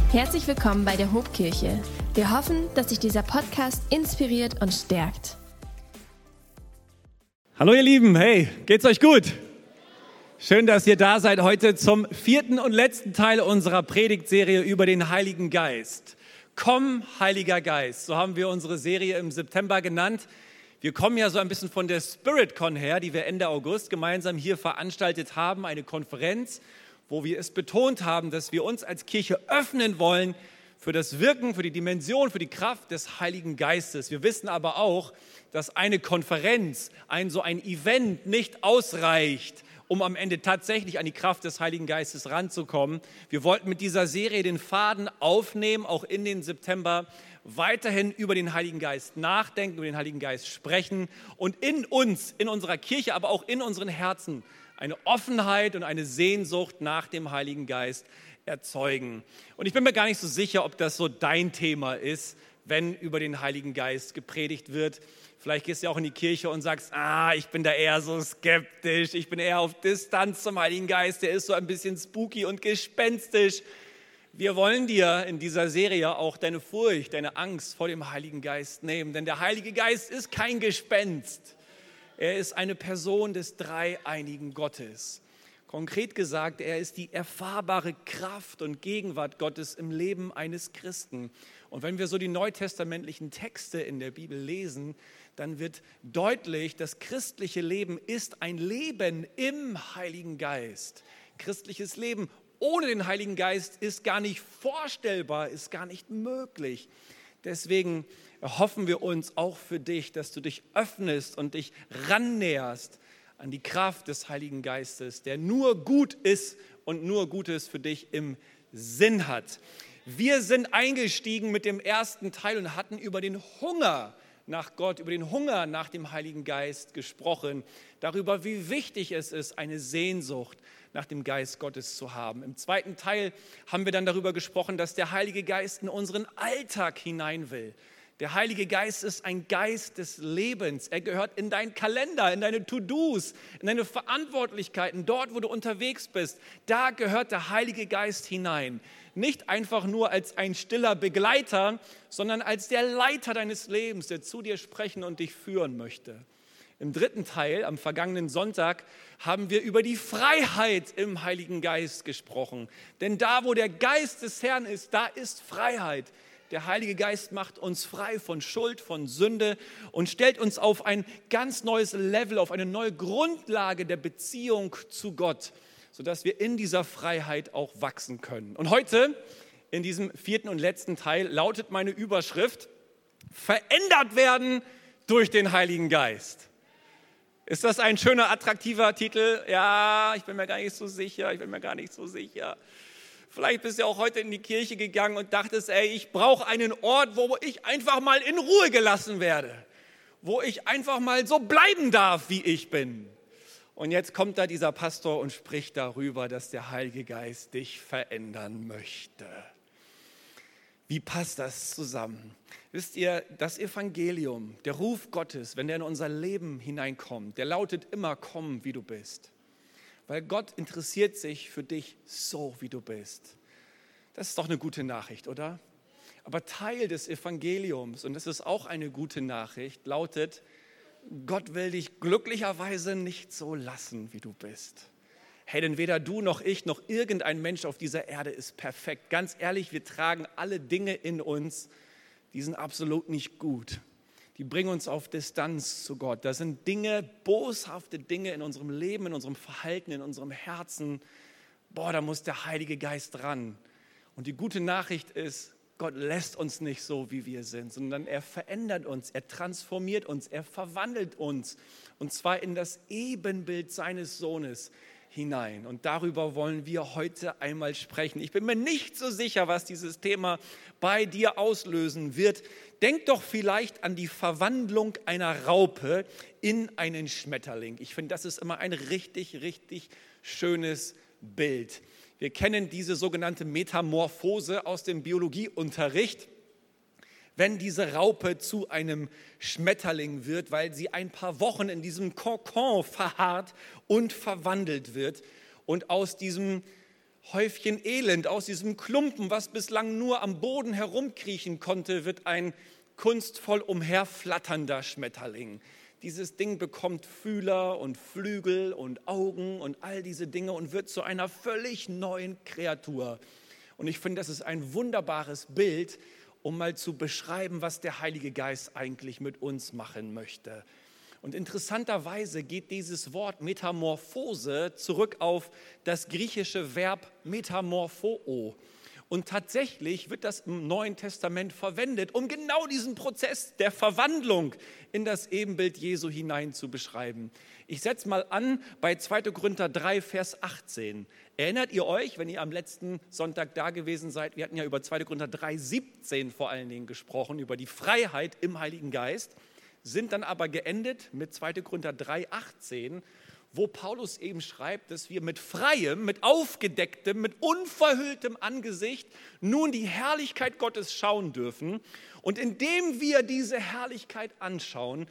Herzlich willkommen bei der Hobkirche. Wir hoffen, dass dich dieser Podcast inspiriert und stärkt. Hallo ihr Lieben, hey, geht's euch gut? Schön, dass ihr da seid heute zum vierten und letzten Teil unserer Predigtserie über den Heiligen Geist. Komm, Heiliger Geist, so haben wir unsere Serie im September genannt. Wir kommen ja so ein bisschen von der SpiritCon her, die wir Ende August gemeinsam hier veranstaltet haben, eine Konferenz, wo wir es betont haben, dass wir uns als Kirche öffnen wollen für das Wirken, für die Dimension, für die Kraft des Heiligen Geistes. Wir wissen aber auch, dass eine Konferenz, ein Event nicht ausreicht, um am Ende tatsächlich an die Kraft des Heiligen Geistes ranzukommen. Wir wollten mit dieser Serie den Faden aufnehmen, auch in den September, weiterhin über den Heiligen Geist nachdenken, über den Heiligen Geist sprechen und in uns, in unserer Kirche, aber auch in unseren Herzen eine Offenheit und eine Sehnsucht nach dem Heiligen Geist erzeugen. Und ich bin mir gar nicht so sicher, ob das so dein Thema ist, wenn über den Heiligen Geist gepredigt wird. Vielleicht gehst du auch in die Kirche und sagst, ich bin da eher so skeptisch, ich bin eher auf Distanz zum Heiligen Geist, der ist so ein bisschen spooky und gespenstisch. Wir wollen dir in dieser Serie auch deine Furcht, deine Angst vor dem Heiligen Geist nehmen, denn der Heilige Geist ist kein Gespenst. Er ist eine Person des dreieinigen Gottes. Konkret gesagt, er ist die erfahrbare Kraft und Gegenwart Gottes im Leben eines Christen. Und wenn wir so die neutestamentlichen Texte in der Bibel lesen, dann wird deutlich, das christliche Leben ist ein Leben im Heiligen Geist. Christliches Leben ohne den Heiligen Geist ist gar nicht vorstellbar, ist gar nicht möglich. Deswegen erhoffen wir uns auch für dich, dass du dich öffnest und dich rannäherst an die Kraft des Heiligen Geistes, der nur gut ist und nur Gutes für dich im Sinn hat. Wir sind eingestiegen mit dem ersten Teil und hatten über den Hunger nach Gott, über den Hunger nach dem Heiligen Geist gesprochen, darüber, wie wichtig es ist, eine Sehnsucht nach dem Geist Gottes zu haben. Im zweiten Teil haben wir dann darüber gesprochen, dass der Heilige Geist in unseren Alltag hinein will. Der Heilige Geist ist ein Geist des Lebens. Er gehört in deinen Kalender, in deine To-Dos, in deine Verantwortlichkeiten, dort, wo du unterwegs bist. Da gehört der Heilige Geist hinein. Nicht einfach nur als ein stiller Begleiter, sondern als der Leiter deines Lebens, der zu dir sprechen und dich führen möchte. Im dritten Teil, am vergangenen Sonntag, haben wir über die Freiheit im Heiligen Geist gesprochen. Denn da, wo der Geist des Herrn ist, da ist Freiheit. Der Heilige Geist macht uns frei von Schuld, von Sünde und stellt uns auf ein ganz neues Level, auf eine neue Grundlage der Beziehung zu Gott, sodass wir in dieser Freiheit auch wachsen können. Und heute, in diesem vierten und letzten Teil, lautet meine Überschrift: Verändert werden durch den Heiligen Geist. Ist das ein schöner, attraktiver Titel? Ja, ich bin mir gar nicht so sicher, Vielleicht bist du auch heute in die Kirche gegangen und dachtest, ich brauche einen Ort, wo ich einfach mal in Ruhe gelassen werde, wo ich einfach mal so bleiben darf, wie ich bin. Und jetzt kommt da dieser Pastor und spricht darüber, dass der Heilige Geist dich verändern möchte. Wie passt das zusammen? Wisst ihr, das Evangelium, der Ruf Gottes, wenn der in unser Leben hineinkommt, der lautet immer: Komm, wie du bist. Weil Gott interessiert sich für dich so, wie du bist. Das ist doch eine gute Nachricht, oder? Aber Teil des Evangeliums, und das ist auch eine gute Nachricht, lautet: Gott will dich glücklicherweise nicht so lassen, wie du bist. Hey, denn weder du noch ich noch irgendein Mensch auf dieser Erde ist perfekt. Ganz ehrlich, wir tragen alle Dinge in uns, die sind absolut nicht gut. Die bringen uns auf Distanz zu Gott. Da sind Dinge, boshafte Dinge in unserem Leben, in unserem Verhalten, in unserem Herzen. Da muss der Heilige Geist ran. Und die gute Nachricht ist, Gott lässt uns nicht so, wie wir sind, sondern er verändert uns, er transformiert uns, er verwandelt uns. Und zwar in das Ebenbild seines Sohnes hinein. Und darüber wollen wir heute einmal sprechen. Ich bin mir nicht so sicher, was dieses Thema bei dir auslösen wird. Denk doch vielleicht an die Verwandlung einer Raupe in einen Schmetterling. Ich finde, das ist immer ein richtig, richtig schönes Bild. Wir kennen diese sogenannte Metamorphose aus dem Biologieunterricht. Wenn diese Raupe zu einem Schmetterling wird, weil sie ein paar Wochen in diesem Kokon verharrt und verwandelt wird und aus diesem Häufchen Elend, aus diesem Klumpen, was bislang nur am Boden herumkriechen konnte, wird ein kunstvoll umherflatternder Schmetterling. Dieses Ding bekommt Fühler und Flügel und Augen und all diese Dinge und wird zu einer völlig neuen Kreatur. Und ich finde, das ist ein wunderbares Bild, um mal zu beschreiben, was der Heilige Geist eigentlich mit uns machen möchte. Und interessanterweise geht dieses Wort Metamorphose zurück auf das griechische Verb metamorpho. Und tatsächlich wird das im Neuen Testament verwendet, um genau diesen Prozess der Verwandlung in das Ebenbild Jesu hinein zu beschreiben. Ich setze mal an bei 2. Korinther 3, Vers 18. Erinnert ihr euch, wenn ihr am letzten Sonntag da gewesen seid, wir hatten ja über 2. Korinther 3, 17 vor allen Dingen gesprochen, über die Freiheit im Heiligen Geist, sind dann aber geendet mit 2. Korinther 3, 18, wo Paulus eben schreibt, dass wir mit freiem, mit aufgedecktem, mit unverhülltem Angesicht nun die Herrlichkeit Gottes schauen dürfen. Und indem wir diese Herrlichkeit anschauen,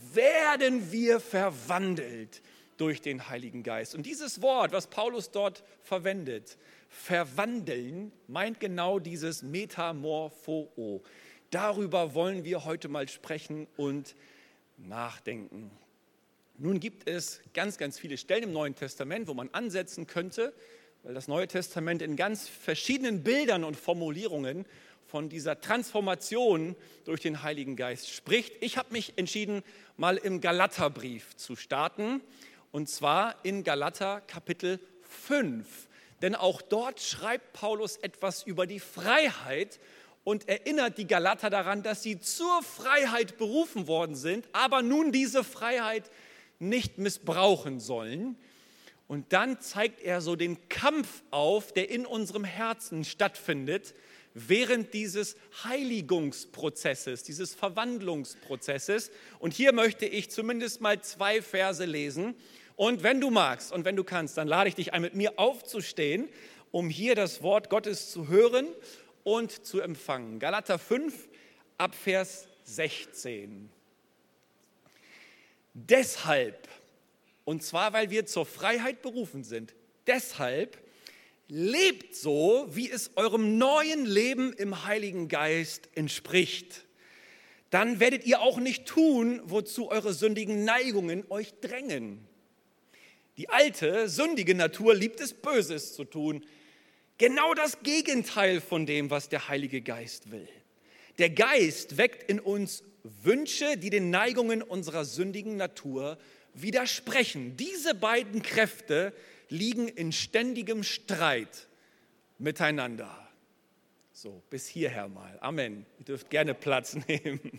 werden wir verwandelt durch den Heiligen Geist. Und dieses Wort, was Paulus dort verwendet, verwandeln, meint genau dieses Metamorpho. Darüber wollen wir heute mal sprechen und nachdenken. Nun gibt es ganz, ganz viele Stellen im Neuen Testament, wo man ansetzen könnte, weil das Neue Testament in ganz verschiedenen Bildern und Formulierungen von dieser Transformation durch den Heiligen Geist spricht. Ich habe mich entschieden, mal im Galaterbrief zu starten, und zwar in Galater Kapitel 5. Denn auch dort schreibt Paulus etwas über die Freiheit und erinnert die Galater daran, dass sie zur Freiheit berufen worden sind, aber nun diese Freiheit nicht missbrauchen sollen. Und dann zeigt er so den Kampf auf, der in unserem Herzen stattfindet, während dieses Heiligungsprozesses, dieses Verwandlungsprozesses. Und hier möchte ich zumindest mal 2 Verse lesen. Und wenn du magst und wenn du kannst, dann lade ich dich ein, mit mir aufzustehen, um hier das Wort Gottes zu hören und zu empfangen. Galater 5, ab Vers 16. Deshalb, und zwar weil wir zur Freiheit berufen sind, deshalb lebt so, wie es eurem neuen Leben im Heiligen Geist entspricht. Dann werdet ihr auch nicht tun, wozu eure sündigen Neigungen euch drängen. Die alte, sündige Natur liebt es, Böses zu tun. Genau das Gegenteil von dem, was der Heilige Geist will. Der Geist weckt in uns Wünsche, die den Neigungen unserer sündigen Natur widersprechen. Diese beiden Kräfte liegen in ständigem Streit miteinander. So, bis hierher mal. Amen. Ihr dürft gerne Platz nehmen.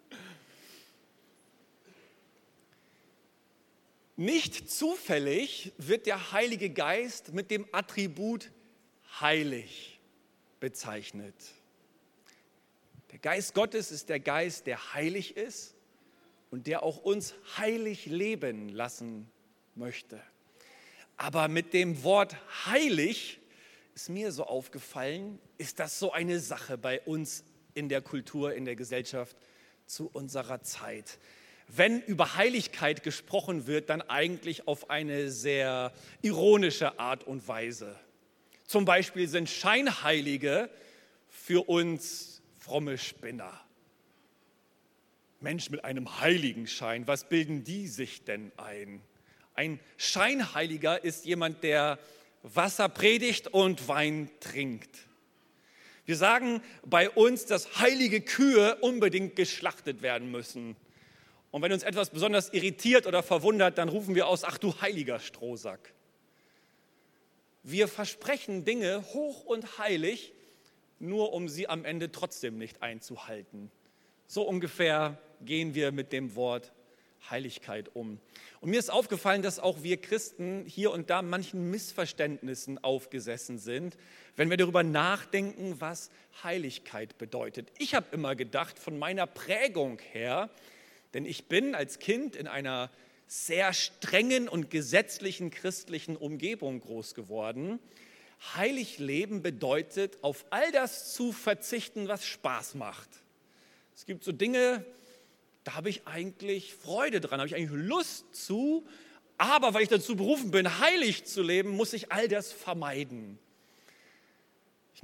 Nicht zufällig wird der Heilige Geist mit dem Attribut heilig bezeichnet. Der Geist Gottes ist der Geist, der heilig ist und der auch uns heilig leben lassen möchte. Aber mit dem Wort heilig ist mir so aufgefallen, ist das so eine Sache bei uns in der Kultur, in der Gesellschaft zu unserer Zeit. Wenn über Heiligkeit gesprochen wird, dann eigentlich auf eine sehr ironische Art und Weise. Zum Beispiel sind Scheinheilige für uns fromme Spinner. Mensch mit einem Heiligenschein, was bilden die sich denn ein? Ein Scheinheiliger ist jemand, der Wasser predigt und Wein trinkt. Wir sagen bei uns, dass heilige Kühe unbedingt geschlachtet werden müssen. Und wenn uns etwas besonders irritiert oder verwundert, dann rufen wir aus, ach du heiliger Strohsack. Wir versprechen Dinge hoch und heilig, nur um sie am Ende trotzdem nicht einzuhalten. So ungefähr gehen wir mit dem Wort Heiligkeit um. Und mir ist aufgefallen, dass auch wir Christen hier und da manchen Missverständnissen aufgesessen sind, wenn wir darüber nachdenken, was Heiligkeit bedeutet. Ich habe immer gedacht, von meiner Prägung her, denn ich bin als Kind in einer sehr strengen und gesetzlichen christlichen Umgebung groß geworden. Heilig leben bedeutet, auf all das zu verzichten, was Spaß macht. Es gibt so Dinge, da habe ich eigentlich Freude dran, habe ich eigentlich Lust zu, aber weil ich dazu berufen bin, heilig zu leben, muss ich all das vermeiden.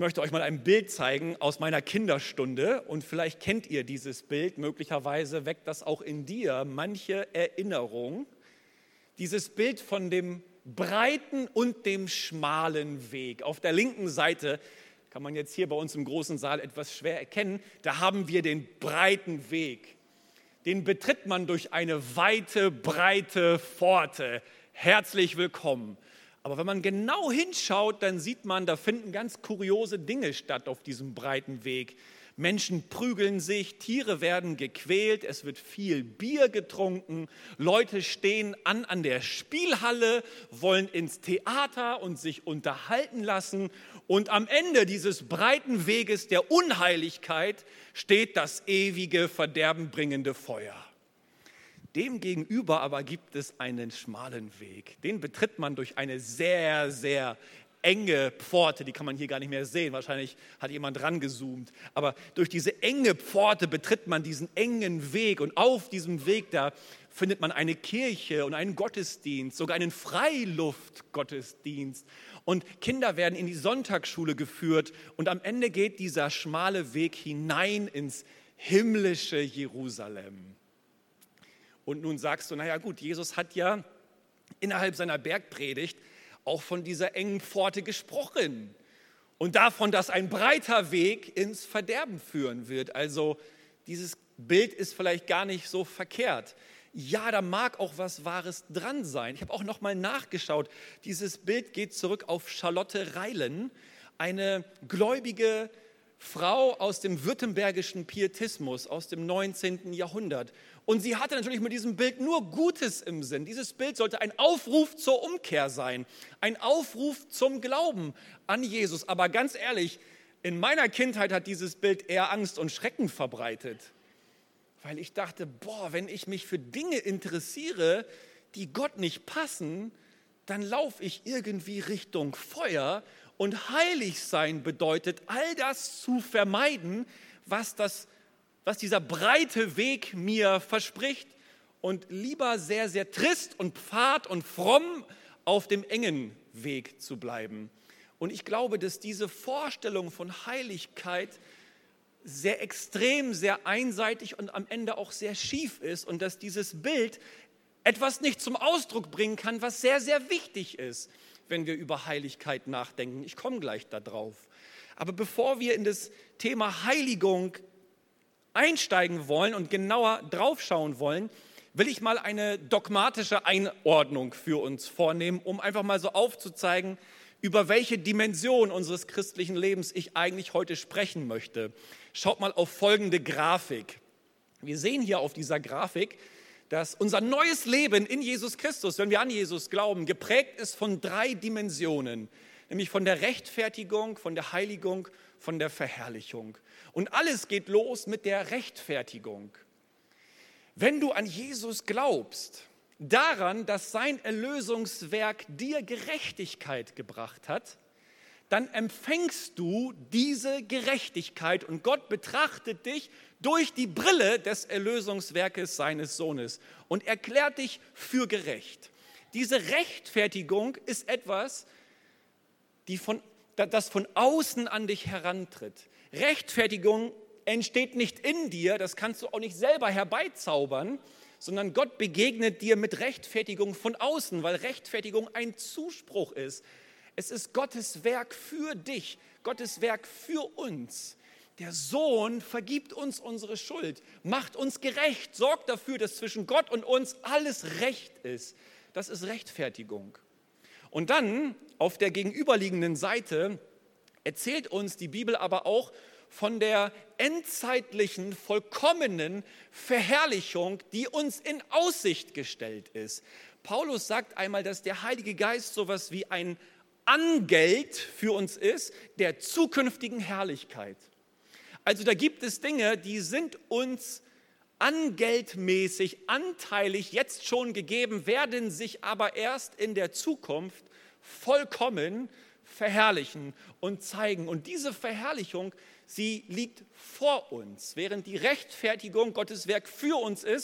möchte euch mal ein Bild zeigen aus meiner Kinderstunde und vielleicht kennt ihr dieses Bild, möglicherweise weckt das auch in dir manche Erinnerung. Dieses Bild von dem breiten und dem schmalen Weg. Auf der linken Seite kann man jetzt hier bei uns im großen Saal etwas schwer erkennen, da haben wir den breiten Weg. Den betritt man durch eine weite, breite Pforte. Herzlich willkommen. Aber wenn man genau hinschaut, dann sieht man, da finden ganz kuriose Dinge statt auf diesem breiten Weg. Menschen prügeln sich, Tiere werden gequält, es wird viel Bier getrunken, Leute stehen an der Spielhalle, wollen ins Theater und sich unterhalten lassen. Und am Ende dieses breiten Weges der Unheiligkeit steht das ewige, verderbenbringende Feuer. Demgegenüber aber gibt es einen schmalen Weg. Den betritt man durch eine sehr, sehr enge Pforte. Die kann man hier gar nicht mehr sehen. Wahrscheinlich hat jemand rangezoomt. Aber durch diese enge Pforte betritt man diesen engen Weg. Und auf diesem Weg da findet man eine Kirche und einen Gottesdienst, sogar einen Freiluftgottesdienst. Und Kinder werden in die Sonntagsschule geführt. Und am Ende geht dieser schmale Weg hinein ins himmlische Jerusalem. Und nun sagst du, naja gut, Jesus hat ja innerhalb seiner Bergpredigt auch von dieser engen Pforte gesprochen und davon, dass ein breiter Weg ins Verderben führen wird. Also dieses Bild ist vielleicht gar nicht so verkehrt. Ja, da mag auch was Wahres dran sein. Ich habe auch noch mal nachgeschaut. Dieses Bild geht zurück auf Charlotte Reilen, eine gläubige Frau aus dem württembergischen Pietismus aus dem 19. Jahrhundert. Und sie hatte natürlich mit diesem Bild nur Gutes im Sinn. Dieses Bild sollte ein Aufruf zur Umkehr sein, ein Aufruf zum Glauben an Jesus. Aber ganz ehrlich, in meiner Kindheit hat dieses Bild eher Angst und Schrecken verbreitet. Weil ich dachte, wenn ich mich für Dinge interessiere, die Gott nicht passen, dann laufe ich irgendwie Richtung Feuer. Und heilig sein bedeutet, all das zu vermeiden, was dieser breite Weg mir verspricht und lieber sehr, sehr trist und pfad und fromm auf dem engen Weg zu bleiben. Und ich glaube, dass diese Vorstellung von Heiligkeit sehr extrem, sehr einseitig und am Ende auch sehr schief ist und dass dieses Bild etwas nicht zum Ausdruck bringen kann, was sehr, sehr wichtig ist, wenn wir über Heiligkeit nachdenken. Ich komme gleich darauf. Aber bevor wir in das Thema Heiligung einsteigen wollen und genauer draufschauen wollen, will ich mal eine dogmatische Einordnung für uns vornehmen, um einfach mal so aufzuzeigen, über welche Dimension unseres christlichen Lebens ich eigentlich heute sprechen möchte. Schaut mal auf folgende Grafik. Wir sehen hier auf dieser Grafik, dass unser neues Leben in Jesus Christus, wenn wir an Jesus glauben, geprägt ist von 3 Dimensionen, nämlich von der Rechtfertigung, von der Heiligung, von der Verherrlichung. Und alles geht los mit der Rechtfertigung. Wenn du an Jesus glaubst, daran, dass sein Erlösungswerk dir Gerechtigkeit gebracht hat, dann empfängst du diese Gerechtigkeit und Gott betrachtet dich durch die Brille des Erlösungswerkes seines Sohnes und erklärt dich für gerecht. Diese Rechtfertigung ist etwas, das von außen an dich herantritt. Rechtfertigung entsteht nicht in dir, das kannst du auch nicht selber herbeizaubern, sondern Gott begegnet dir mit Rechtfertigung von außen, weil Rechtfertigung ein Zuspruch ist. Es ist Gottes Werk für dich, Gottes Werk für uns. Der Sohn vergibt uns unsere Schuld, macht uns gerecht, sorgt dafür, dass zwischen Gott und uns alles recht ist. Das ist Rechtfertigung. Und dann auf der gegenüberliegenden Seite erzählt uns die Bibel aber auch von der endzeitlichen, vollkommenen Verherrlichung, die uns in Aussicht gestellt ist. Paulus sagt einmal, dass der Heilige Geist sowas wie ein Angeld für uns ist, der zukünftigen Herrlichkeit. Also da gibt es Dinge, die sind uns angeldmäßig, anteilig jetzt schon gegeben, werden sich aber erst in der Zukunft vollkommen verherrlichen und zeigen. Und diese Verherrlichung, sie liegt vor uns. Während die Rechtfertigung Gottes Werk für uns ist,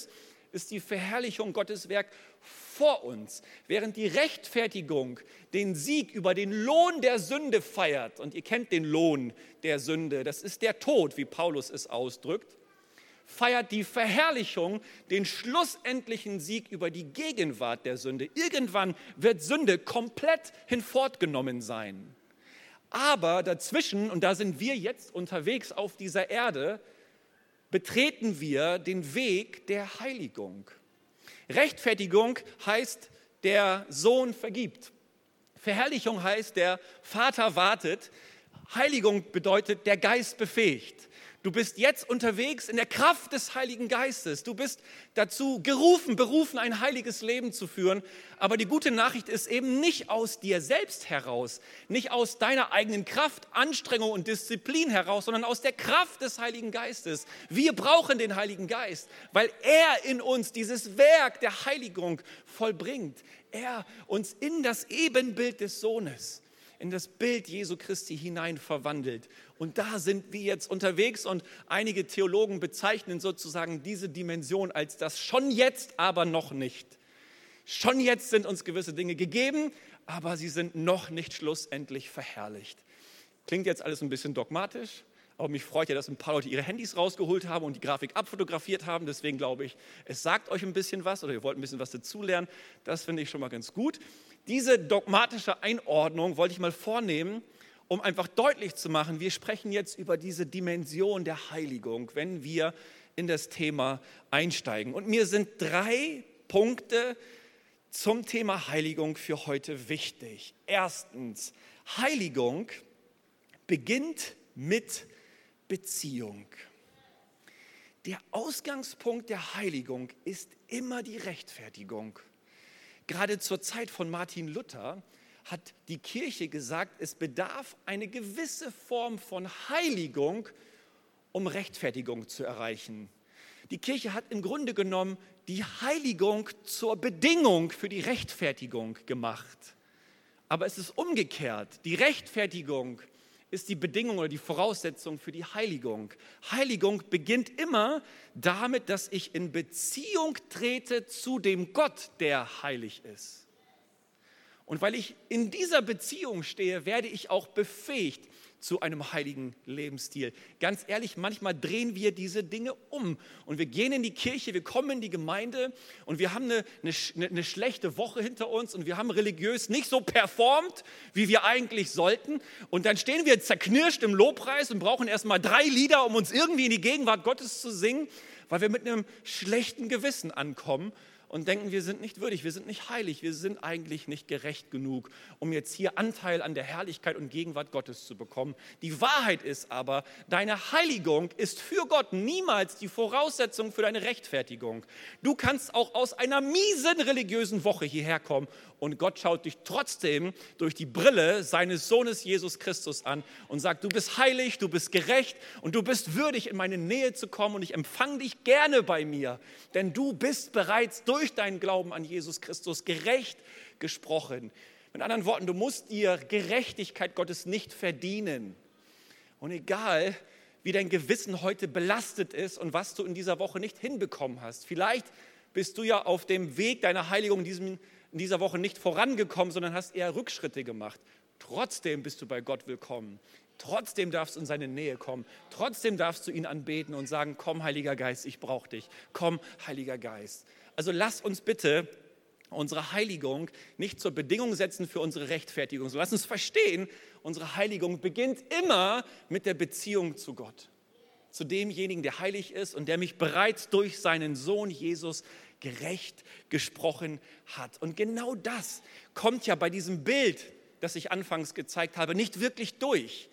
ist die Verherrlichung Gottes Werk vor uns, während die Rechtfertigung den Sieg über den Lohn der Sünde feiert. Und ihr kennt den Lohn der Sünde, das ist der Tod, wie Paulus es ausdrückt, feiert die Verherrlichung den schlussendlichen Sieg über die Gegenwart der Sünde. Irgendwann wird Sünde komplett hinfortgenommen sein. Aber dazwischen, und da sind wir jetzt unterwegs auf dieser Erde, betreten wir den Weg der Heiligung. Rechtfertigung heißt, der Sohn vergibt. Verherrlichung heißt, der Vater wartet. Heiligung bedeutet, der Geist befähigt. Du bist jetzt unterwegs in der Kraft des Heiligen Geistes. Du bist dazu berufen, ein heiliges Leben zu führen. Aber die gute Nachricht ist eben nicht aus dir selbst heraus, nicht aus deiner eigenen Kraft, Anstrengung und Disziplin heraus, sondern aus der Kraft des Heiligen Geistes. Wir brauchen den Heiligen Geist, weil er in uns dieses Werk der Heiligung vollbringt. Er uns in das Ebenbild des Sohnes, in das Bild Jesu Christi hinein verwandelt. Und da sind wir jetzt unterwegs und einige Theologen bezeichnen sozusagen diese Dimension als das schon jetzt, aber noch nicht. Schon jetzt sind uns gewisse Dinge gegeben, aber sie sind noch nicht schlussendlich verherrlicht. Klingt jetzt alles ein bisschen dogmatisch, aber mich freut ja, dass ein paar Leute ihre Handys rausgeholt haben und die Grafik abfotografiert haben. Deswegen glaube ich, es sagt euch ein bisschen was oder ihr wollt ein bisschen was dazulernen. Das finde ich schon mal ganz gut. Diese dogmatische Einordnung wollte ich mal vornehmen, um einfach deutlich zu machen, wir sprechen jetzt über diese Dimension der Heiligung, wenn wir in das Thema einsteigen. Und mir sind 3 Punkte zum Thema Heiligung für heute wichtig. Erstens, Heiligung beginnt mit Beziehung. Der Ausgangspunkt der Heiligung ist immer die Rechtfertigung. Gerade zur Zeit von Martin Luther hat die Kirche gesagt, es bedarf eine gewisse Form von Heiligung, um Rechtfertigung zu erreichen. Die Kirche hat im Grunde genommen die Heiligung zur Bedingung für die Rechtfertigung gemacht. Aber es ist umgekehrt. Die Rechtfertigung ist die Bedingung oder die Voraussetzung für die Heiligung. Heiligung beginnt immer damit, dass ich in Beziehung trete zu dem Gott, der heilig ist. Und weil ich in dieser Beziehung stehe, werde ich auch befähigt zu einem heiligen Lebensstil. Ganz ehrlich, manchmal drehen wir diese Dinge um und wir gehen in die Kirche, wir kommen in die Gemeinde und wir haben eine schlechte Woche hinter uns und wir haben religiös nicht so performt, wie wir eigentlich sollten. Und dann stehen wir zerknirscht im Lobpreis und brauchen erstmal 3 Lieder, um uns irgendwie in die Gegenwart Gottes zu singen, weil wir mit einem schlechten Gewissen ankommen und denken, wir sind nicht würdig, wir sind nicht heilig, wir sind eigentlich nicht gerecht genug, um jetzt hier Anteil an der Herrlichkeit und Gegenwart Gottes zu bekommen. Die Wahrheit ist aber, deine Heiligung ist für Gott niemals die Voraussetzung für deine Rechtfertigung. Du kannst auch aus einer miesen religiösen Woche hierher kommen und Gott schaut dich trotzdem durch die Brille seines Sohnes Jesus Christus an und sagt, du bist heilig, du bist gerecht und du bist würdig, in meine Nähe zu kommen und ich empfange dich gerne bei mir, denn du bist bereits durch deinen Glauben an Jesus Christus gerecht gesprochen. Mit anderen Worten, du musst dir Gerechtigkeit Gottes nicht verdienen. Und egal, wie dein Gewissen heute belastet ist und was du in dieser Woche nicht hinbekommen hast, vielleicht bist du ja auf dem Weg deiner Heiligung in dieser Woche nicht vorangekommen, sondern hast eher Rückschritte gemacht. Trotzdem bist du bei Gott willkommen. Trotzdem darfst du in seine Nähe kommen. Trotzdem darfst du ihn anbeten und sagen, komm, Heiliger Geist, ich brauche dich. Komm, Heiliger Geist. Also lass uns bitte unsere Heiligung nicht zur Bedingung setzen für unsere Rechtfertigung. So lass uns verstehen, unsere Heiligung beginnt immer mit der Beziehung zu Gott. Zu demjenigen, der heilig ist und der mich bereits durch seinen Sohn Jesus gerecht gesprochen hat. Und genau das kommt ja bei diesem Bild, das ich anfangs gezeigt habe, nicht wirklich durch.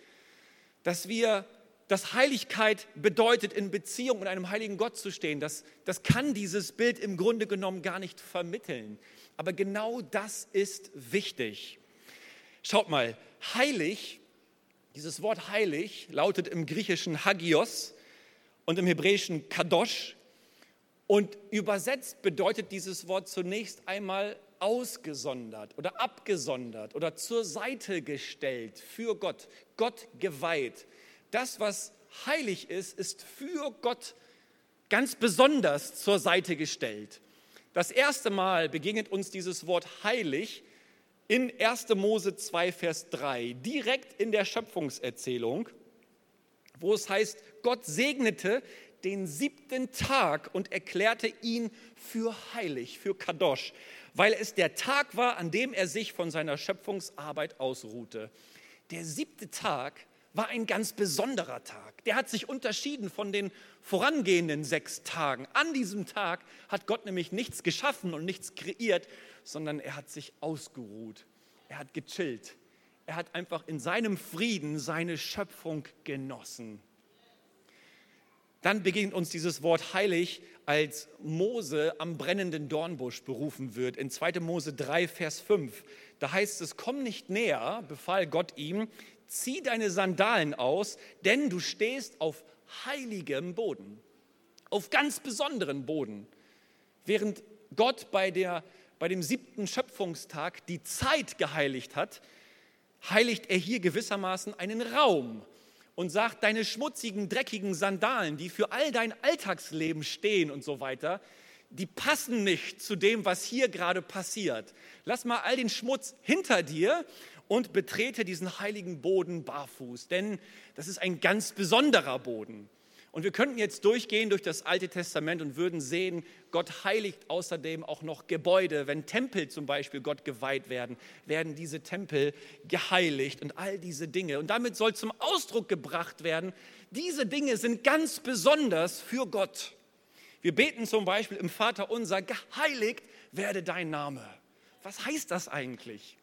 Dass Heiligkeit bedeutet, in Beziehung mit einem heiligen Gott zu stehen, das kann dieses Bild im Grunde genommen gar nicht vermitteln. Aber genau das ist wichtig. Schaut mal, heilig, dieses Wort heilig lautet im Griechischen Hagios und im Hebräischen Kadosh. Und übersetzt bedeutet dieses Wort zunächst einmal ausgesondert oder abgesondert oder zur Seite gestellt für Gott, Gott geweiht. Das, was heilig ist, ist für Gott ganz besonders zur Seite gestellt. Das erste Mal begegnet uns dieses Wort heilig in 1. Mose 2, Vers 3, direkt in der Schöpfungserzählung, wo es heißt, Gott segnete den 7. Tag und erklärte ihn für heilig, für Kadosh, weil es der Tag war, an dem er sich von seiner Schöpfungsarbeit ausruhte. Der 7. Tag war ein ganz besonderer Tag. Der hat sich unterschieden von den vorangehenden 6 Tagen. An diesem Tag hat Gott nämlich nichts geschaffen und nichts kreiert, sondern er hat sich ausgeruht. Er hat gechillt. Er hat einfach in seinem Frieden seine Schöpfung genossen. Dann begegnet uns dieses Wort heilig, als Mose am brennenden Dornbusch berufen wird. In 2. Mose 3, Vers 5. Da heißt es, komm nicht näher, befahl Gott ihm, zieh deine Sandalen aus, denn du stehst auf heiligem Boden, auf ganz besonderen Boden. Während Gott bei dem 7. Schöpfungstag die Zeit geheiligt hat, heiligt er hier gewissermaßen einen Raum und sagt, deine schmutzigen, dreckigen Sandalen, die für all dein Alltagsleben stehen und so weiter, die passen nicht zu dem, was hier gerade passiert. Lass mal all den Schmutz hinter dir und betrete diesen heiligen Boden barfuß, denn das ist ein ganz besonderer Boden. Und wir könnten jetzt durchgehen durch das Alte Testament und würden sehen, Gott heiligt außerdem auch noch Gebäude. Wenn Tempel zum Beispiel Gott geweiht werden, werden diese Tempel geheiligt und all diese Dinge. Und damit soll zum Ausdruck gebracht werden, diese Dinge sind ganz besonders für Gott. Wir beten zum Beispiel im Vaterunser, geheiligt werde dein Name. Was heißt das eigentlich?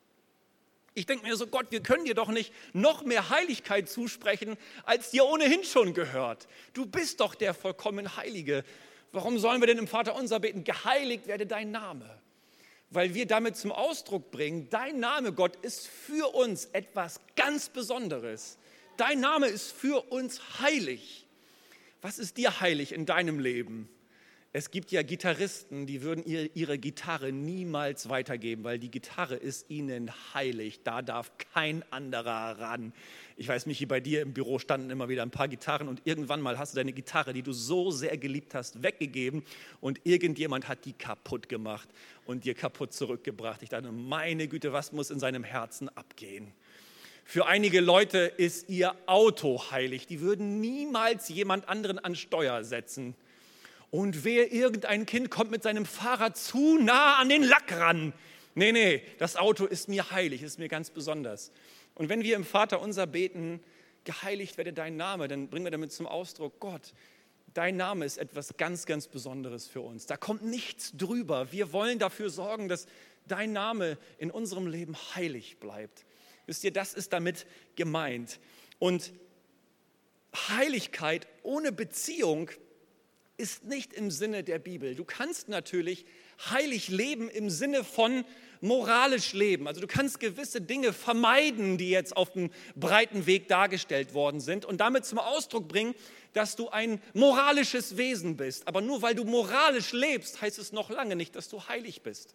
Ich denke mir so, Gott, wir können dir doch nicht noch mehr Heiligkeit zusprechen, als dir ohnehin schon gehört. Du bist doch der vollkommen Heilige. Warum sollen wir denn im Vaterunser beten, geheiligt werde dein Name? Weil wir damit zum Ausdruck bringen, dein Name, Gott, ist für uns etwas ganz Besonderes. Dein Name ist für uns heilig. Was ist dir heilig in deinem Leben? Es gibt ja Gitarristen, die würden ihre Gitarre niemals weitergeben, weil die Gitarre ist ihnen heilig. Da darf kein anderer ran. Ich weiß, Michi, bei dir im Büro standen immer wieder ein paar Gitarren und irgendwann mal hast du deine Gitarre, die du so sehr geliebt hast, weggegeben und irgendjemand hat die kaputt gemacht und dir kaputt zurückgebracht. Ich dachte, meine Güte, was muss in seinem Herzen abgehen? Für einige Leute ist ihr Auto heilig. Die würden niemals jemand anderen an Steuer setzen. Und wehe, irgendein Kind kommt mit seinem Fahrrad zu nah an den Lack ran. Nee, das Auto ist mir heilig, ist mir ganz besonders. Und wenn wir im Vaterunser beten, geheiligt werde dein Name, dann bringen wir damit zum Ausdruck, Gott, dein Name ist etwas ganz, ganz Besonderes für uns. Da kommt nichts drüber. Wir wollen dafür sorgen, dass dein Name in unserem Leben heilig bleibt. Wisst ihr, das ist damit gemeint. Und Heiligkeit ohne Beziehung ist nicht im Sinne der Bibel. Du kannst natürlich heilig leben im Sinne von moralisch leben. Also du kannst gewisse Dinge vermeiden, die jetzt auf dem breiten Weg dargestellt worden sind und damit zum Ausdruck bringen, dass du ein moralisches Wesen bist. Aber nur weil du moralisch lebst, heißt es noch lange nicht, dass du heilig bist.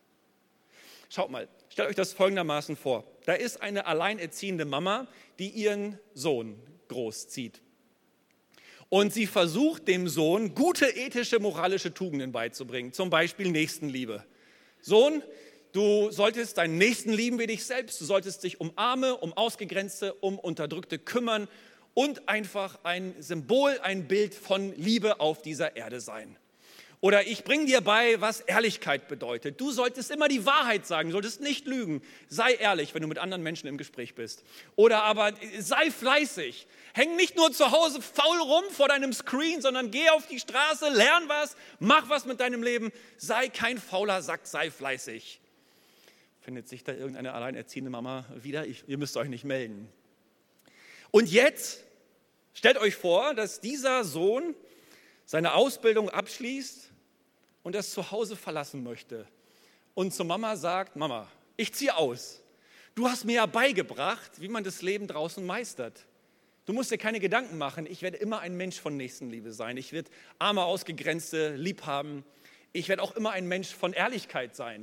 Schaut mal, stellt euch das folgendermaßen vor. Da ist eine alleinerziehende Mama, die ihren Sohn großzieht. Und sie versucht dem Sohn gute ethische, moralische Tugenden beizubringen, zum Beispiel Nächstenliebe. Sohn, du solltest deinen Nächsten lieben wie dich selbst, du solltest dich um Arme, um Ausgegrenzte, um Unterdrückte kümmern und einfach ein Symbol, ein Bild von Liebe auf dieser Erde sein. Oder ich bringe dir bei, was Ehrlichkeit bedeutet. Du solltest immer die Wahrheit sagen, du solltest nicht lügen. Sei ehrlich, wenn du mit anderen Menschen im Gespräch bist. Oder aber sei fleißig. Häng nicht nur zu Hause faul rum vor deinem Screen, sondern geh auf die Straße, lern was, mach was mit deinem Leben. Sei kein fauler Sack, sei fleißig. Findet sich da irgendeine alleinerziehende Mama wieder? Ihr müsst euch nicht melden. Und jetzt stellt euch vor, dass dieser Sohn seine Ausbildung abschließt und das Zuhause verlassen möchte und zur Mama sagt, Mama, ich ziehe aus. Du hast mir ja beigebracht, wie man das Leben draußen meistert. Du musst dir keine Gedanken machen, ich werde immer ein Mensch von Nächstenliebe sein. Ich werde Arme, Ausgegrenzte lieb haben. Ich werde auch immer ein Mensch von Ehrlichkeit sein.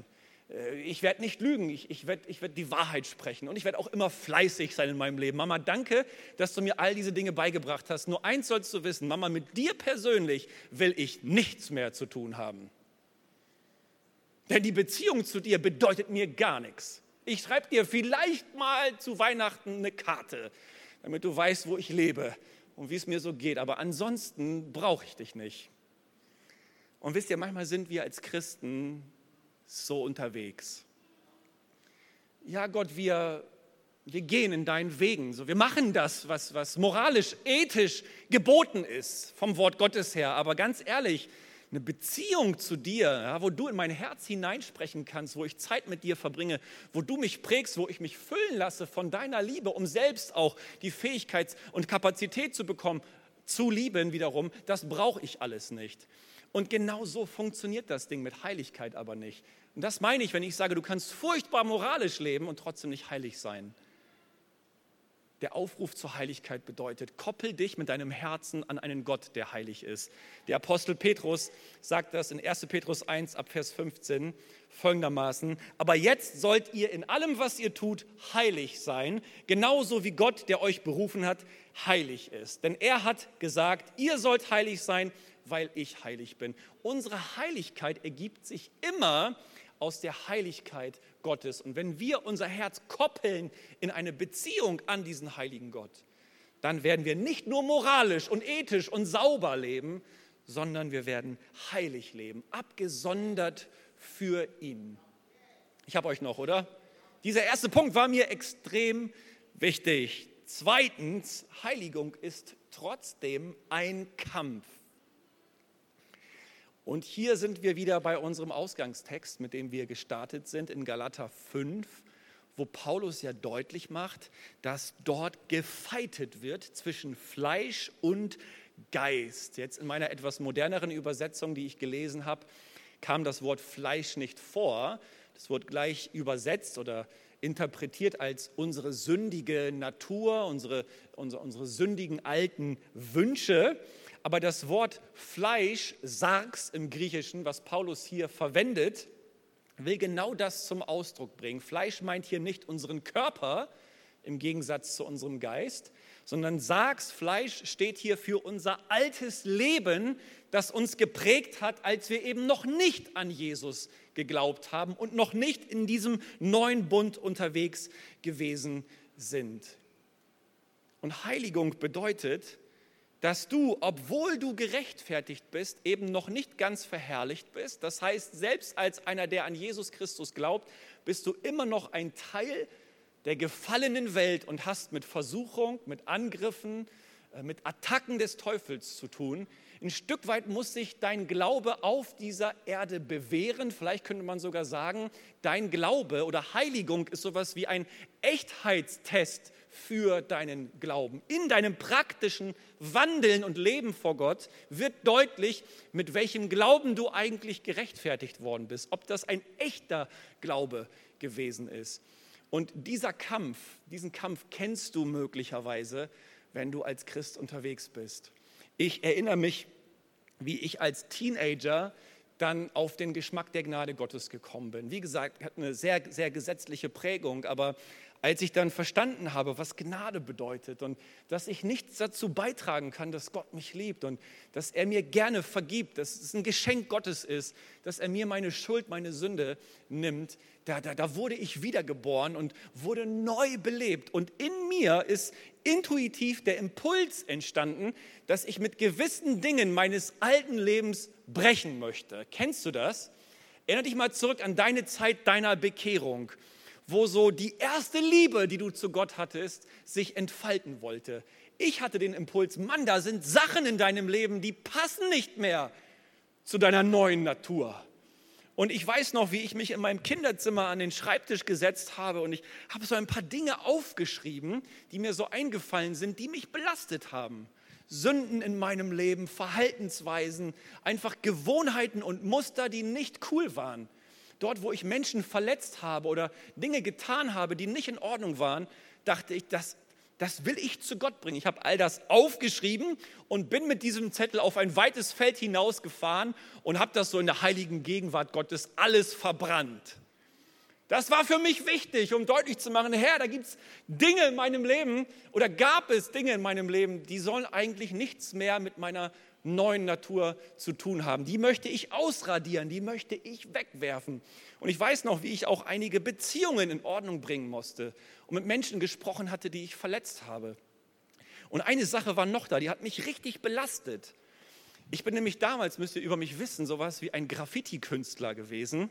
Ich werde nicht lügen, ich werd die Wahrheit sprechen und ich werde auch immer fleißig sein in meinem Leben. Mama, danke, dass du mir all diese Dinge beigebracht hast. Nur eins sollst du wissen, Mama, mit dir persönlich will ich nichts mehr zu tun haben. Denn die Beziehung zu dir bedeutet mir gar nichts. Ich schreibe dir vielleicht mal zu Weihnachten eine Karte, damit du weißt, wo ich lebe und wie es mir so geht. Aber ansonsten brauche ich dich nicht. Und wisst ihr, manchmal sind wir als Christen so unterwegs. Ja, Gott, wir gehen in deinen Wegen. So, wir machen das, was moralisch, ethisch geboten ist, vom Wort Gottes her. Aber ganz ehrlich, eine Beziehung zu dir, ja, wo du in mein Herz hineinsprechen kannst, wo ich Zeit mit dir verbringe, wo du mich prägst, wo ich mich füllen lasse von deiner Liebe, um selbst auch die Fähigkeit und Kapazität zu bekommen, zu lieben wiederum, das brauche ich alles nicht. Und genau so funktioniert das Ding mit Heiligkeit aber nicht. Und das meine ich, wenn ich sage, du kannst furchtbar moralisch leben und trotzdem nicht heilig sein. Der Aufruf zur Heiligkeit bedeutet, koppel dich mit deinem Herzen an einen Gott, der heilig ist. Der Apostel Petrus sagt das in 1. Petrus 1 ab Vers 15 folgendermaßen: Aber jetzt sollt ihr in allem, was ihr tut, heilig sein, genauso wie Gott, der euch berufen hat, heilig ist. Denn er hat gesagt, ihr sollt heilig sein, weil ich heilig bin. Unsere Heiligkeit ergibt sich immer aus der Heiligkeit Gottes. Und wenn wir unser Herz koppeln in eine Beziehung an diesen heiligen Gott, dann werden wir nicht nur moralisch und ethisch und sauber leben, sondern wir werden heilig leben, abgesondert für ihn. Ich habe euch noch, oder? Dieser erste Punkt war mir extrem wichtig. Zweitens, Heiligung ist trotzdem ein Kampf. Und hier sind wir wieder bei unserem Ausgangstext, mit dem wir gestartet sind, in Galater 5, wo Paulus ja deutlich macht, dass dort gefeitet wird zwischen Fleisch und Geist. Jetzt in meiner etwas moderneren Übersetzung, die ich gelesen habe, kam das Wort Fleisch nicht vor. Das wird gleich übersetzt oder interpretiert als unsere sündige Natur, unsere sündigen alten Wünsche. Aber das Wort Fleisch, Sarx im Griechischen, was Paulus hier verwendet, will genau das zum Ausdruck bringen. Fleisch meint hier nicht unseren Körper im Gegensatz zu unserem Geist, sondern Sarx, Fleisch, steht hier für unser altes Leben, das uns geprägt hat, als wir eben noch nicht an Jesus geglaubt haben und noch nicht in diesem neuen Bund unterwegs gewesen sind. Und Heiligung bedeutet, dass du, obwohl du gerechtfertigt bist, eben noch nicht ganz verherrlicht bist. Das heißt, selbst als einer, der an Jesus Christus glaubt, bist du immer noch ein Teil der gefallenen Welt und hast mit Versuchung, mit Angriffen, mit Attacken des Teufels zu tun. Ein Stück weit muss sich dein Glaube auf dieser Erde bewähren. Vielleicht könnte man sogar sagen, dein Glaube oder Heiligung ist sowas wie ein Echtheitstest für deinen Glauben. In deinem praktischen Wandeln und Leben vor Gott wird deutlich, mit welchem Glauben du eigentlich gerechtfertigt worden bist, ob das ein echter Glaube gewesen ist. Und diesen Kampf kennst du möglicherweise, wenn du als Christ unterwegs bist. Ich erinnere mich, wie ich als Teenager dann auf den Geschmack der Gnade Gottes gekommen bin. Wie gesagt, hat eine sehr, sehr gesetzliche Prägung, aber als ich dann verstanden habe, was Gnade bedeutet und dass ich nichts dazu beitragen kann, dass Gott mich liebt und dass er mir gerne vergibt, dass es ein Geschenk Gottes ist, dass er mir meine Schuld, meine Sünde nimmt, da wurde ich wiedergeboren und wurde neu belebt. Und in mir ist intuitiv der Impuls entstanden, dass ich mit gewissen Dingen meines alten Lebens brechen möchte. Kennst du das? Erinnere dich mal zurück an deine Zeit deiner Bekehrung, wo so die erste Liebe, die du zu Gott hattest, sich entfalten wollte. Ich hatte den Impuls, Mann, da sind Sachen in deinem Leben, die passen nicht mehr zu deiner neuen Natur. Und ich weiß noch, wie ich mich in meinem Kinderzimmer an den Schreibtisch gesetzt habe und ich habe so ein paar Dinge aufgeschrieben, die mir so eingefallen sind, die mich belastet haben. Sünden in meinem Leben, Verhaltensweisen, einfach Gewohnheiten und Muster, die nicht cool waren. Dort, wo ich Menschen verletzt habe oder Dinge getan habe, die nicht in Ordnung waren, dachte ich, das will ich zu Gott bringen. Ich habe all das aufgeschrieben und bin mit diesem Zettel auf ein weites Feld hinausgefahren und habe das so in der heiligen Gegenwart Gottes alles verbrannt. Das war für mich wichtig, um deutlich zu machen, Herr, da gibt es Dinge in meinem Leben oder gab es Dinge in meinem Leben, die sollen eigentlich nichts mehr mit meiner neuen Natur zu tun haben. Die möchte ich ausradieren, die möchte ich wegwerfen. Und ich weiß noch, wie ich auch einige Beziehungen in Ordnung bringen musste und mit Menschen gesprochen hatte, die ich verletzt habe. Und eine Sache war noch da, die hat mich richtig belastet. Ich bin nämlich damals, müsst ihr über mich wissen, sowas wie ein Graffiti-Künstler gewesen.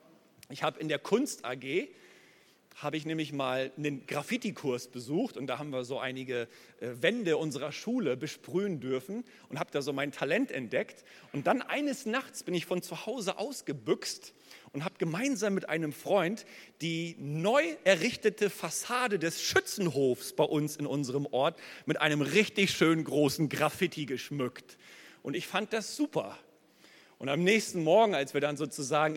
Ich habe in der Kunst AG, habe ich nämlich mal einen Graffiti-Kurs besucht und da haben wir so einige Wände unserer Schule besprühen dürfen und habe da so mein Talent entdeckt. Und dann eines Nachts bin ich von zu Hause ausgebüxt und habe gemeinsam mit einem Freund die neu errichtete Fassade des Schützenhofs bei uns in unserem Ort mit einem richtig schön großen Graffiti geschmückt. Und ich fand das super. Und am nächsten Morgen, als wir dann sozusagen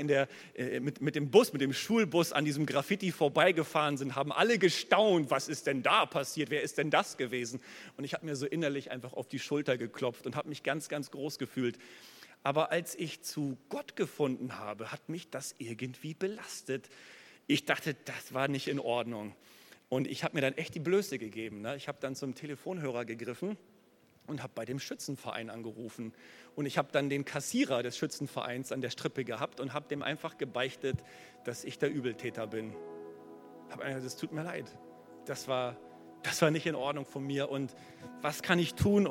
mit dem Bus, mit dem Schulbus an diesem Graffiti vorbeigefahren sind, haben alle gestaunt, was ist denn da passiert, wer ist denn das gewesen? Und ich habe mir so innerlich einfach auf die Schulter geklopft und habe mich ganz, ganz groß gefühlt. Aber als ich zu Gott gefunden habe, hat mich das irgendwie belastet. Ich dachte, das war nicht in Ordnung. Und ich habe mir dann echt die Blöße gegeben. Ich habe dann zum Telefonhörer gegriffen und habe bei dem Schützenverein angerufen. Und ich habe dann den Kassierer des Schützenvereins an der Strippe gehabt und habe dem einfach gebeichtet, dass ich der Übeltäter bin. Ich habe gesagt, es tut mir leid. Das war nicht in Ordnung von mir. Und was kann ich tun,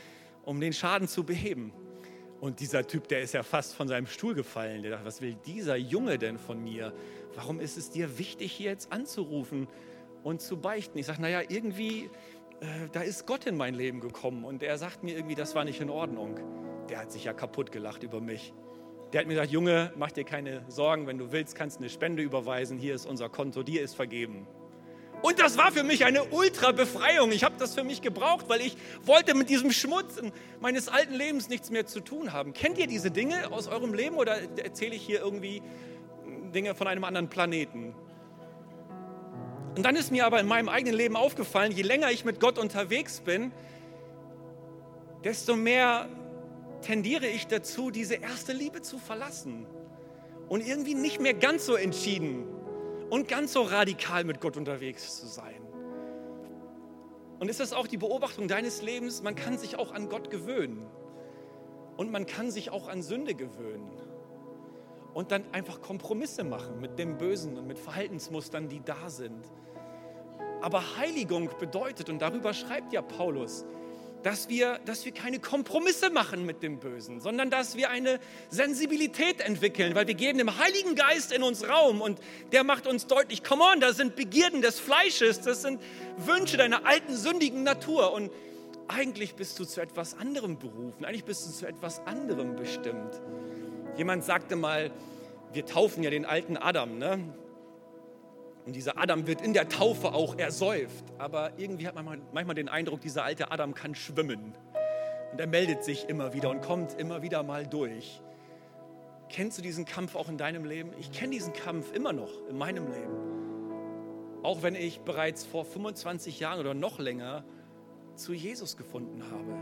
um den Schaden zu beheben? Und dieser Typ, der ist ja fast von seinem Stuhl gefallen. Der dachte, was will dieser Junge denn von mir? Warum ist es dir wichtig, hier jetzt anzurufen und zu beichten? Ich sage, naja, irgendwie, da ist Gott in mein Leben gekommen und er sagt mir irgendwie, das war nicht in Ordnung. Der hat sich ja kaputt gelacht über mich. Der hat mir gesagt, Junge, mach dir keine Sorgen, wenn du willst, kannst du eine Spende überweisen, hier ist unser Konto, dir ist vergeben. Und das war für mich eine Ultra-Befreiung. Ich habe das für mich gebraucht, weil ich wollte mit diesem Schmutz meines alten Lebens nichts mehr zu tun haben. Kennt ihr diese Dinge aus eurem Leben oder erzähle ich hier irgendwie Dinge von einem anderen Planeten? Und dann ist mir aber in meinem eigenen Leben aufgefallen, je länger ich mit Gott unterwegs bin, desto mehr tendiere ich dazu, diese erste Liebe zu verlassen und irgendwie nicht mehr ganz so entschieden und ganz so radikal mit Gott unterwegs zu sein. Und ist das auch die Beobachtung deines Lebens? Man kann sich auch an Gott gewöhnen und man kann sich auch an Sünde gewöhnen und dann einfach Kompromisse machen mit dem Bösen und mit Verhaltensmustern, die da sind. Aber Heiligung bedeutet, und darüber schreibt ja Paulus, dass wir keine Kompromisse machen mit dem Bösen, sondern dass wir eine Sensibilität entwickeln, weil wir geben dem Heiligen Geist in uns Raum und der macht uns deutlich, come on, das sind Begierden des Fleisches, das sind Wünsche deiner alten, sündigen Natur und eigentlich bist du zu etwas anderem berufen, eigentlich bist du zu etwas anderem bestimmt. Jemand sagte mal, wir taufen ja den alten Adam, ne? Und dieser Adam wird in der Taufe auch ersäuft. Aber irgendwie hat man manchmal den Eindruck, dieser alte Adam kann schwimmen. Und er meldet sich immer wieder und kommt immer wieder mal durch. Kennst du diesen Kampf auch in deinem Leben? Ich kenne diesen Kampf immer noch in meinem Leben. Auch wenn ich bereits vor 25 Jahren oder noch länger zu Jesus gefunden habe.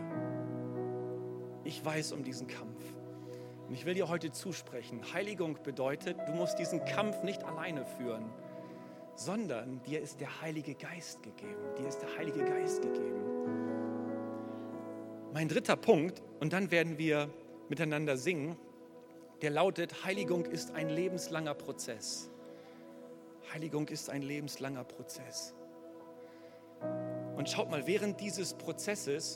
Ich weiß um diesen Kampf. Und ich will dir heute zusprechen. Heiligung bedeutet, du musst diesen Kampf nicht alleine führen, sondern dir ist der Heilige Geist gegeben. Dir ist der Heilige Geist gegeben. Mein dritter Punkt, und dann werden wir miteinander singen, der lautet, Heiligung ist ein lebenslanger Prozess. Heiligung ist ein lebenslanger Prozess. Und schaut mal, während dieses Prozesses,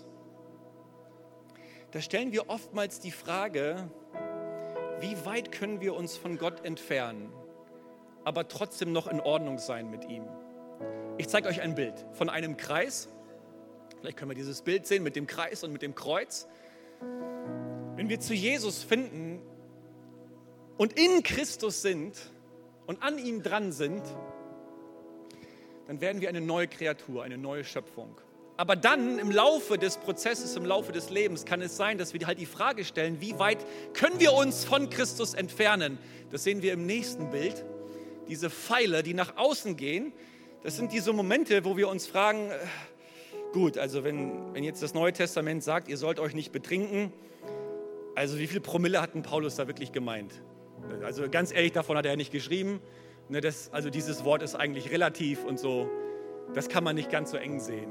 da stellen wir oftmals die Frage, wie weit können wir uns von Gott entfernen, aber trotzdem noch in Ordnung sein mit ihm. Ich zeige euch ein Bild von einem Kreis. Vielleicht können wir dieses Bild sehen mit dem Kreis und mit dem Kreuz. Wenn wir zu Jesus finden und in Christus sind und an ihm dran sind, dann werden wir eine neue Kreatur, eine neue Schöpfung. Aber dann im Laufe des Prozesses, im Laufe des Lebens kann es sein, dass wir halt die Frage stellen, wie weit können wir uns von Christus entfernen? Das sehen wir im nächsten Bild. Diese Pfeile, die nach außen gehen, das sind diese Momente, wo wir uns fragen, gut, also wenn jetzt das Neue Testament sagt, ihr sollt euch nicht betrinken, also wie viel Promille hat denn Paulus da wirklich gemeint? Also ganz ehrlich, davon hat er ja nicht geschrieben, Ne, also dieses Wort ist eigentlich relativ und so. Das kann man nicht ganz so eng sehen.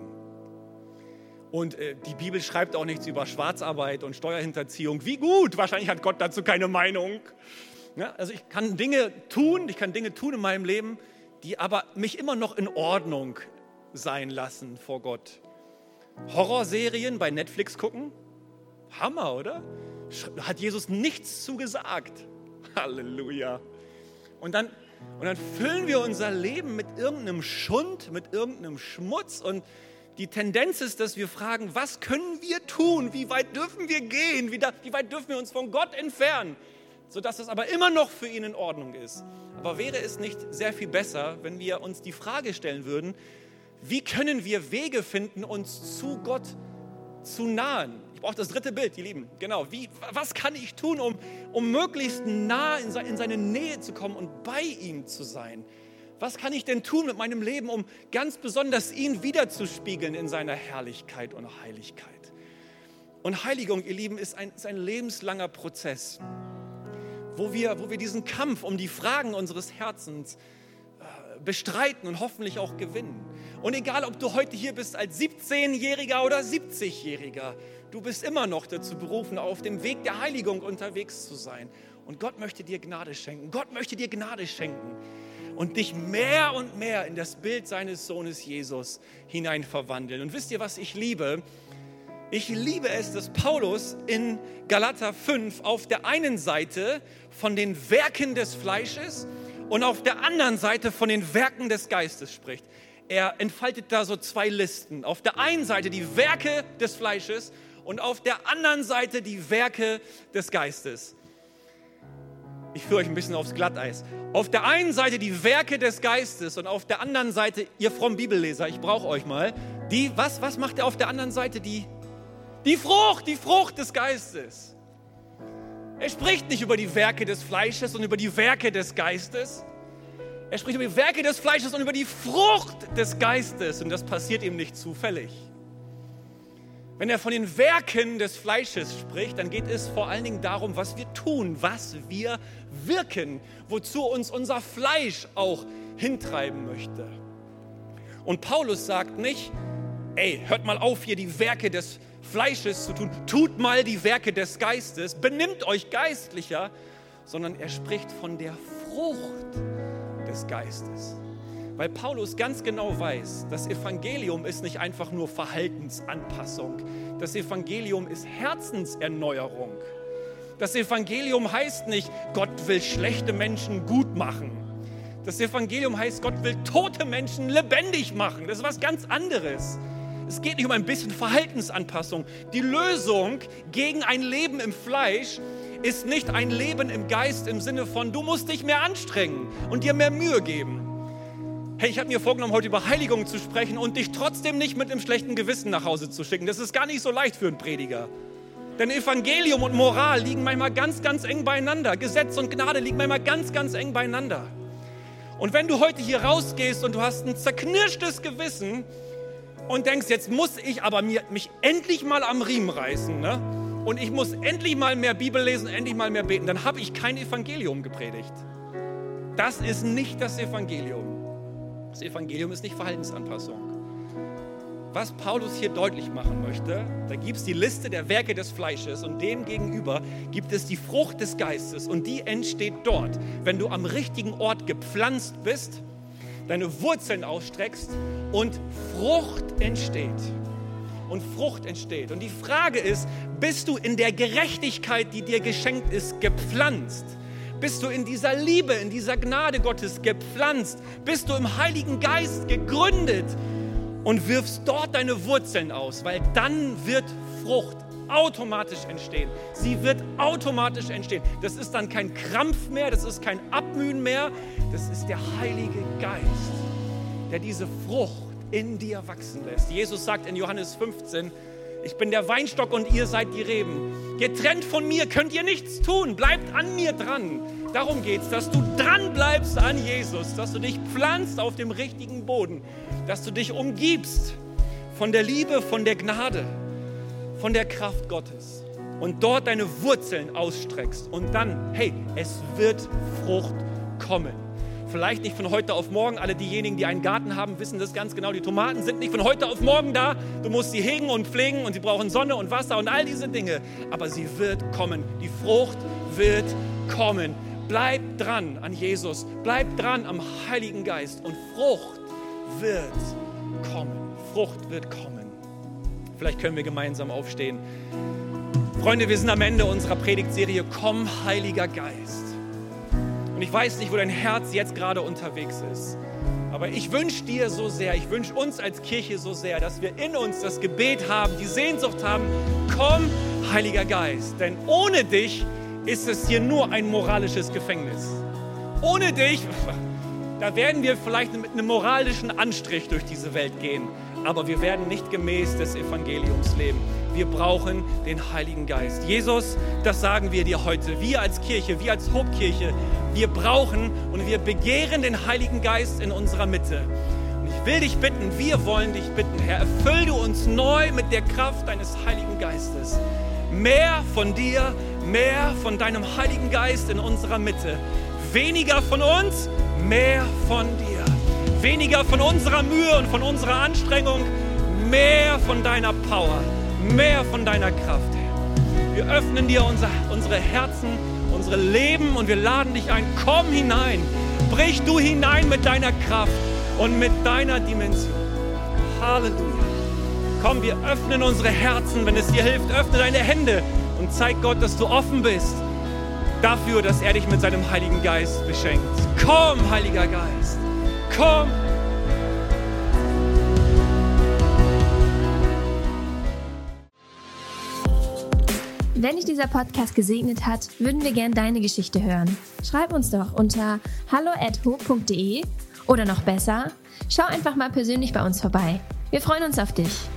Und die Bibel schreibt auch nichts über Schwarzarbeit und Steuerhinterziehung. Wie gut, wahrscheinlich hat Gott dazu keine Meinung. Ja, also ich kann Dinge tun in meinem Leben, die aber mich immer noch in Ordnung sein lassen vor Gott. Horrorserien bei Netflix gucken? Hammer, oder? Hat Jesus nichts zu gesagt. Halleluja. Und dann füllen wir unser Leben mit irgendeinem Schund, mit irgendeinem Schmutz und die Tendenz ist, dass wir fragen, was können wir tun? Wie weit dürfen wir gehen? Wie weit dürfen wir uns von Gott entfernen? Sodass es aber immer noch für ihn in Ordnung ist. Aber wäre es nicht sehr viel besser, wenn wir uns die Frage stellen würden, wie können wir Wege finden, uns zu Gott zu nahen? Ich brauche das dritte Bild, ihr Lieben. Genau, was kann ich tun, um möglichst nah in seine Nähe zu kommen und bei ihm zu sein? Was kann ich denn tun mit meinem Leben, um ganz besonders ihn wiederzuspiegeln in seiner Herrlichkeit und Heiligkeit? Und Heiligung, ihr Lieben, ist ein lebenslanger Prozess, wo wir diesen Kampf um die Fragen unseres Herzens bestreiten und hoffentlich auch gewinnen. Und egal, ob du heute hier bist als 17-Jähriger oder 70-Jähriger, du bist immer noch dazu berufen, auf dem Weg der Heiligung unterwegs zu sein. Und Gott möchte dir Gnade schenken. Gott möchte dir Gnade schenken und dich mehr und mehr in das Bild seines Sohnes Jesus hinein verwandeln. Und wisst ihr, was ich liebe? Ich liebe es, dass Paulus in Galater 5 auf der einen Seite von den Werken des Fleisches und auf der anderen Seite von den Werken des Geistes spricht. Er entfaltet da so zwei Listen. Auf der einen Seite die Werke des Fleisches und auf der anderen Seite die Werke des Geistes. Ich führe euch ein bisschen aufs Glatteis. Auf der einen Seite die Werke des Geistes und auf der anderen Seite, ihr frommen Bibelleser, ich brauche euch mal, was macht er auf der anderen Seite? Die Frucht des Geistes. Er spricht nicht über die Werke des Fleisches und über die Werke des Geistes. Er spricht über die Werke des Fleisches und über die Frucht des Geistes. Und das passiert ihm nicht zufällig. Wenn er von den Werken des Fleisches spricht, dann geht es vor allen Dingen darum, was wir tun, was wir wirken, wozu uns unser Fleisch auch hintreiben möchte. Und Paulus sagt nicht, hört mal auf, hier die Werke des Fleisches zu tun, tut mal die Werke des Geistes, benimmt euch geistlicher, sondern er spricht von der Frucht des Geistes. Weil Paulus ganz genau weiß, das Evangelium ist nicht einfach nur Verhaltensanpassung. Das Evangelium ist Herzenserneuerung. Das Evangelium heißt nicht, Gott will schlechte Menschen gut machen. Das Evangelium heißt, Gott will tote Menschen lebendig machen. Das ist was ganz anderes. Es geht nicht um ein bisschen Verhaltensanpassung. Die Lösung gegen ein Leben im Fleisch ist nicht ein Leben im Geist im Sinne von, du musst dich mehr anstrengen und dir mehr Mühe geben. Hey, ich habe mir vorgenommen, heute über Heiligung zu sprechen und dich trotzdem nicht mit einem schlechten Gewissen nach Hause zu schicken. Das ist gar nicht so leicht für einen Prediger. Denn Evangelium und Moral liegen manchmal ganz, ganz eng beieinander. Gesetz und Gnade liegen manchmal ganz, ganz eng beieinander. Und wenn du heute hier rausgehst und du hast ein zerknirschtes Gewissen und denkst, jetzt muss ich aber mich endlich mal am Riemen reißen, ne? Und ich muss endlich mal mehr Bibel lesen, endlich mal mehr beten, dann habe ich kein Evangelium gepredigt. Das ist nicht das Evangelium. Das Evangelium ist nicht Verhaltensanpassung. Was Paulus hier deutlich machen möchte, da gibt es die Liste der Werke des Fleisches und dem gegenüber gibt es die Frucht des Geistes und die entsteht dort, wenn du am richtigen Ort gepflanzt bist, deine Wurzeln ausstreckst und Frucht entsteht. Und Frucht entsteht. Und die Frage ist, bist du in der Gerechtigkeit, die dir geschenkt ist, gepflanzt? Bist du in dieser Liebe, in dieser Gnade Gottes gepflanzt? Bist du im Heiligen Geist gegründet und wirfst dort deine Wurzeln aus? Weil dann wird Frucht automatisch entstehen. Sie wird automatisch entstehen. Das ist dann kein Krampf mehr, das ist kein Abmühen mehr. Das ist der Heilige Geist, der diese Frucht in dir wachsen lässt. Jesus sagt in Johannes 15, ich bin der Weinstock und ihr seid die Reben. Getrennt von mir könnt ihr nichts tun. Bleibt an mir dran. Darum geht's, dass du dran bleibst an Jesus, dass du dich pflanzt auf dem richtigen Boden, dass du dich umgibst von der Liebe, von der Gnade, von der Kraft Gottes und dort deine Wurzeln ausstreckst. Und dann, hey, es wird Frucht kommen. Vielleicht nicht von heute auf morgen. Alle diejenigen, die einen Garten haben, wissen das ganz genau. Die Tomaten sind nicht von heute auf morgen da. Du musst sie hegen und pflegen und sie brauchen Sonne und Wasser und all diese Dinge. Aber sie wird kommen. Die Frucht wird kommen. Bleib dran an Jesus. Bleib dran am Heiligen Geist. Und Frucht wird kommen. Frucht wird kommen. Vielleicht können wir gemeinsam aufstehen. Freunde, wir sind am Ende unserer Predigtserie Komm, Heiliger Geist. Und ich weiß nicht, wo dein Herz jetzt gerade unterwegs ist. Aber ich wünsche dir so sehr, ich wünsche uns als Kirche so sehr, dass wir in uns das Gebet haben, die Sehnsucht haben, komm, Heiliger Geist. Denn ohne dich ist es hier nur ein moralisches Gefängnis. Ohne dich, da werden wir vielleicht mit einem moralischen Anstrich durch diese Welt gehen. Aber wir werden nicht gemäß des Evangeliums leben. Wir brauchen den Heiligen Geist. Jesus, das sagen wir dir heute. Wir als Kirche, wir als Hopekirche, wir brauchen und wir begehren den Heiligen Geist in unserer Mitte. Und ich will dich bitten, wir wollen dich bitten, Herr, erfüll du uns neu mit der Kraft deines Heiligen Geistes. Mehr von dir, mehr von deinem Heiligen Geist in unserer Mitte. Weniger von uns, mehr von dir. Weniger von unserer Mühe und von unserer Anstrengung, mehr von deiner Power, mehr von deiner Kraft, Herr. Wir öffnen dir unsere Herzen, unsere Leben und wir laden dich ein. Komm hinein, brich du hinein mit deiner Kraft und mit deiner Dimension. Halleluja. Komm, wir öffnen unsere Herzen, wenn es dir hilft, öffne deine Hände und zeig Gott, dass du offen bist dafür, dass er dich mit seinem Heiligen Geist beschenkt. Komm, Heiliger Geist. Komm! Wenn dich dieser Podcast gesegnet hat, würden wir gerne deine Geschichte hören. Schreib uns doch unter hallo@hope.de oder noch besser, schau einfach mal persönlich bei uns vorbei. Wir freuen uns auf dich.